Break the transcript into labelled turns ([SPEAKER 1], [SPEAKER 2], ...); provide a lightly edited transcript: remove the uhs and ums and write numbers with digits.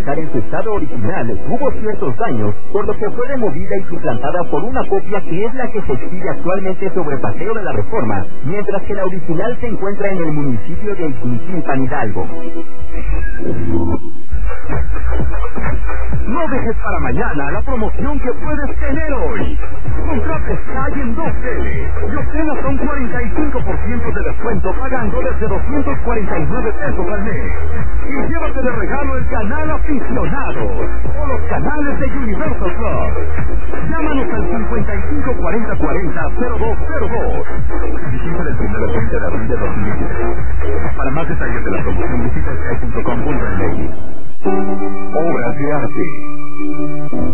[SPEAKER 1] estar en su estado original, tuvo ciertos daños, por lo que fue removida y suplantada por una copia que es la que se exhibe actualmente sobre Paseo de la Reforma, mientras que la original se encuentra en el municipio de Ixmiquilpan, Hidalgo.
[SPEAKER 2] No dejes para mañana la promoción que puedes tener hoy. Contrate Sky en 2T y obtén hasta un 45% de descuento pagando desde 249 pesos al mes. Y llévate de regalo el canal Aficionados o los canales de Universal Plus. Llámanos al 554040-0202. Visita el 1 al 20 de abril de 2023. Para más detalles de la promoción visita sky.com.mx. Obras de arte.